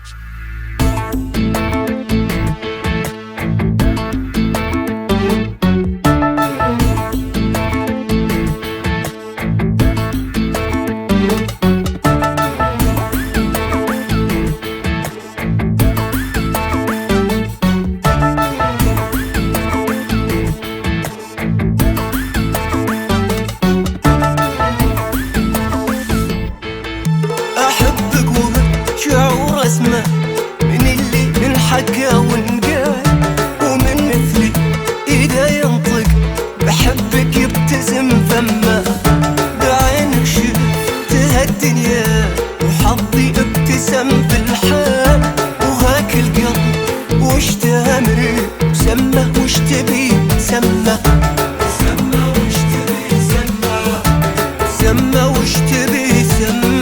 اسمه من اللي انحكى ونقال، ومن مثلي اذا ينطق بحبك يبتسم فمه، بعينك شفت هالدنيا وحظي ابتسم في الحال، وهاك القلب واشتهى مريء سمه وش تبي سمه، سمه وش تبي سمه، سمه وش تبي سمه.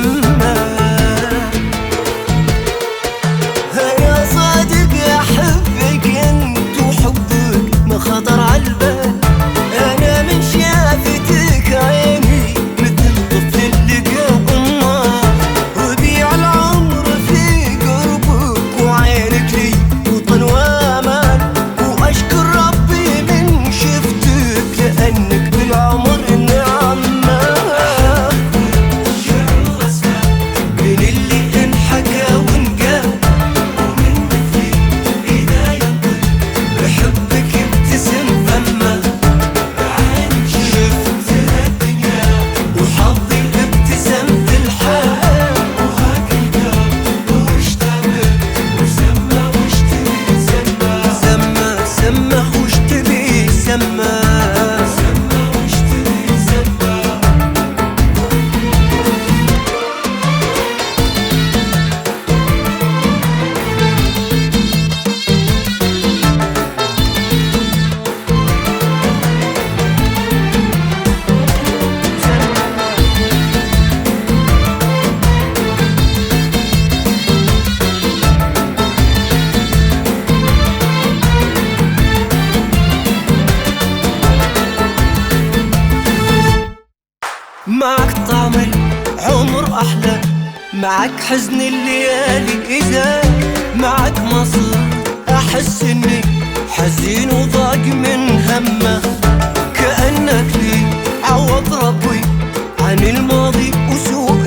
خطر عالبال انا من شافتك عيني مثل طفل لقى امه، وبيع العمر في قربك وعينك لي وطن وامان، واشكر ربي من شفتك لانك بالعمر نعمه. من اللي انحكى ونقال، ومن مثلي اذا ينطق بحبك ابتسم فمه، بعينك شفت هالدنيا وحظي ابتسم في الحال، وهاك القلب واشتاق وسمه وش تبي سمه، سمه سمه وش تبي سمه، سمه وش تبي سمه. معك طعم العمر أحلى، معك حزن الليالي إذا معك مصر أحس إني حزين وضاق من همه، كأنك لي عوض ربي عن الماضي وسوء